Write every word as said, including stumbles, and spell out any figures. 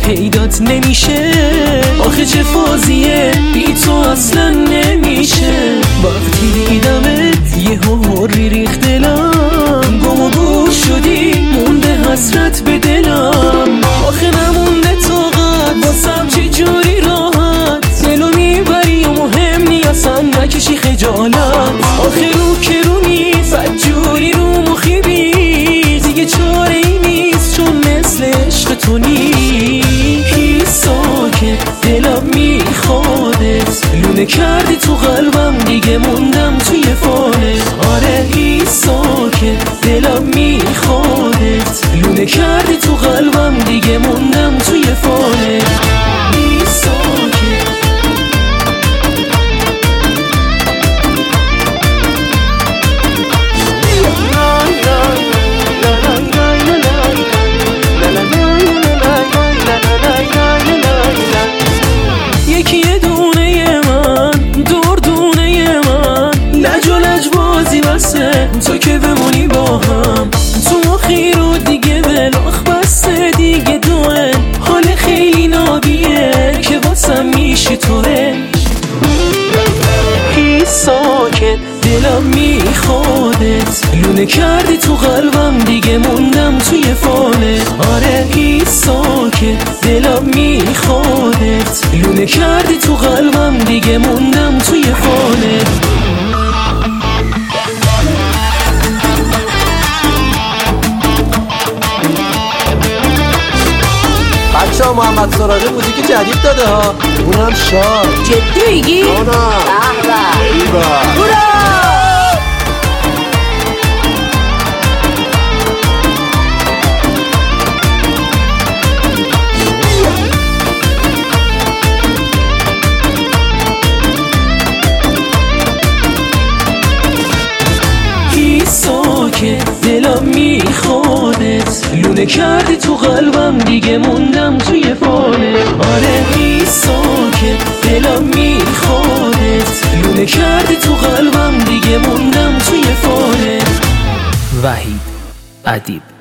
پیدات نمیشه. آخه چه فازیه بی تو اصلا نمیشه. وقتی دیدمت یه هوری ریخت دلم، گم و گور شدی مونده حسرت به دلم. آخه نمونده طاقت واسم چه جوری راحت، دلو میبری و مهم نی اصلا نکشی خجالت. آخه رو که رو نیست بدجوری رو مخی بیز، دیگه چاره ای نیست چون مثل عشق تو نیست. ساکت دلم میخوادت، لونه کردی تو قلبم دیگه موندم توی فانت. آره هی ساکت دلم میخوادت، لونه کردی تو قلبم دیگه موندم توی فانت. هی ساکت یکی دونه من دور دونه من، لج و لجبازی بسه تو که بمونی با هم. تو مخی رو دیگه بلاخ بسته دیگه دوه، حال خیلی نابیه که واسم میشه توه. هی ساکت دلم میخوادت، لونه کردی تو قلبم دیگه موندم توی فانت. آره هی ساکت دلم میخوادت، لونه کردی تو قلبم دیگه موندم توی فانت. بچه ها محمد سراغی موزیک جدید داده ها، اونم شاد. جدی میگی؟ آنا بهبه برو. ساکت دلم میخوادت، لونه کردی تو قلبم دیگه موندم توی فانت. آره هی ساکت دلم میخوادت، لونه کردی تو قلبم دیگه موندم توی فانت. وحید ادیب.